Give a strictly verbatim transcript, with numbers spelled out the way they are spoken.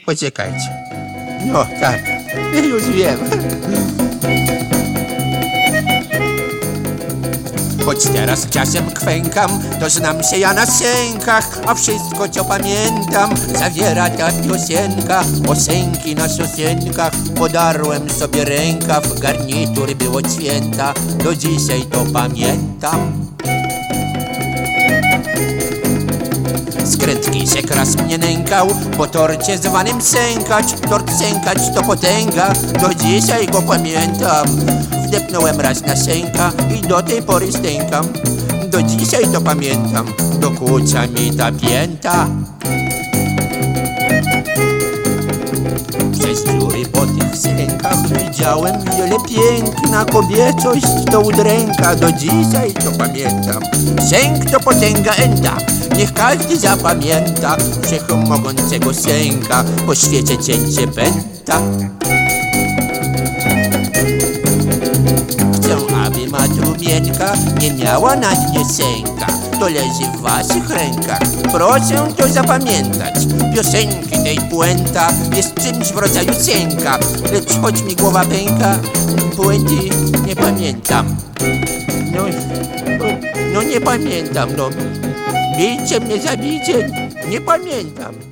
Poczekajcie. No tak, już wiem. Choć teraz czasem kwękam, to znam się ja na sękach, a wszystko co pamiętam zawiera ta piosenka. Osenki na sosenkach, podarłem sobie rękaw, garnitury było święta, do dzisiaj to pamiętam. Skrętkisek raz mnie nękał, po torcie zwanym sękać. Tort sękać to potęga, do dzisiaj go pamiętam. Wdepnąłem raz na sęka i do tej pory stękam. Do dzisiaj to pamiętam, dokucza mi ta pięta. Przez dziury po tych sękach widziałem wiele piękna. Kobiecość to udręka, do dzisiaj to pamiętam. Sęk to potęga enta, niech każdy zapamięta. Wszechmogącego sęka po świecie cięcie pęta. Chcę, aby ma trumietka nie miała na dnie sęka. To leży w waszych rękach, proszę to zapamiętać. Piosenki tej puenta jest czymś w rodzaju sęka, lecz choć mi głowa pęka, puenty nie pamiętam. No, no nie pamiętam, no. Bijcie mnie, zabijcie, nie pamiętam.